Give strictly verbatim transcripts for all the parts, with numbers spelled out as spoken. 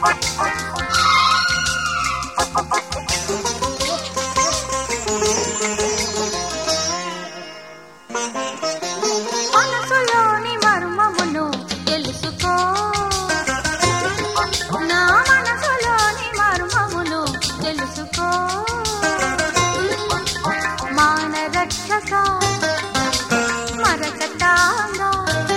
మనసులోని మర్మమును తెలుసుకో, నా మనసులోని మర్మమును తెలుసుకో. మానరక్షక మరకతాంగా,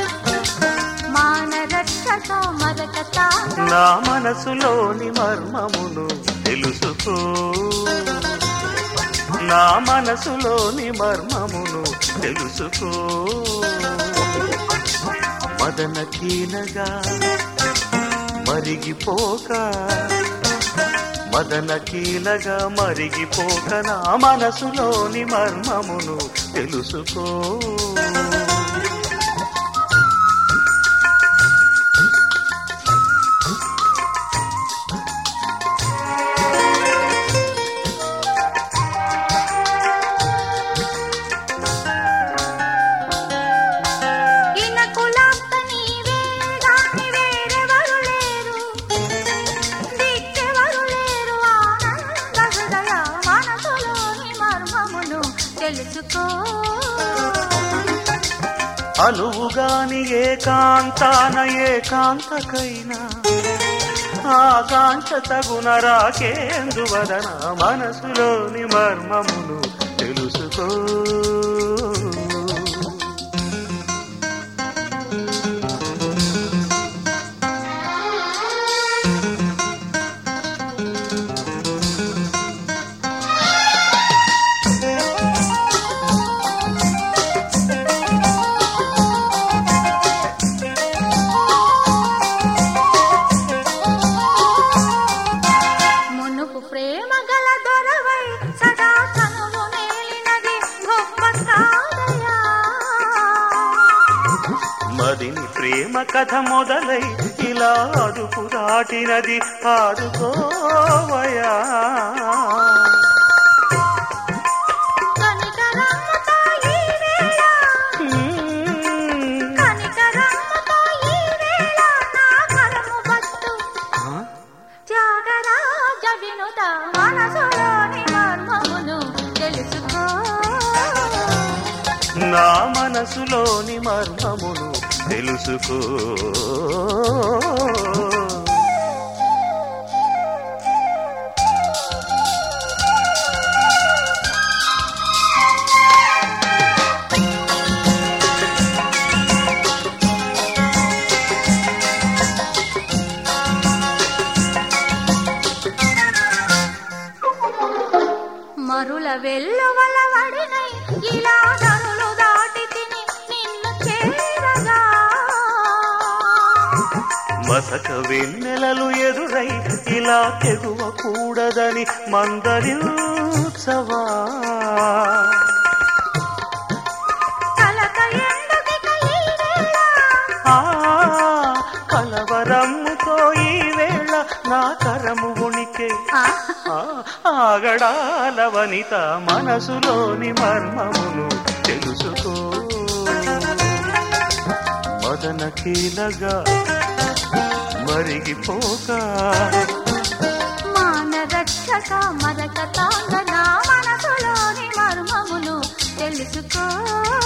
మానరక్షక మరకతాంగా, నా మనసులోని మర్మమును తెలుసుకో, నా మనసులోని మర్మమును తెలుసుకో. మదన కీలగా మరిగిపోక, మదన కీలగా మరిగిపోక, నా మనసులోని మర్మమును తెలుసుకో. అనువుగాని ఏకాంతాన ఏకాంతకైనా ఆకాంక్ష తగున రాకేందువదన, మనసులోని మర్మమును తెలుసుకో. మదిని ప్రేమ కథ మొదలై ఇలా అదుపు దాటినది, ఆదుకోవయా. నా మనసులోని మర్మమును తెలుసుకో. మరుల వెల్లువల వడినై ఇలా నరులు దాటి తిని నిన్ను చేరగా, మసక వెన్నెలలు ఎదురై ఇలా తెగువకూడదని మందరించవా. కలవరమ్ముతో ఈ వేళ నా కరము ఉనికి ఆగడాల వనిత, మనసులోని మర్మమును తెలుసుకో. మదన కీలగా మరిగిపోక, మానరక్షక మరకతాంగ, నా మనసులోని మర్మమును తెలుసుకో.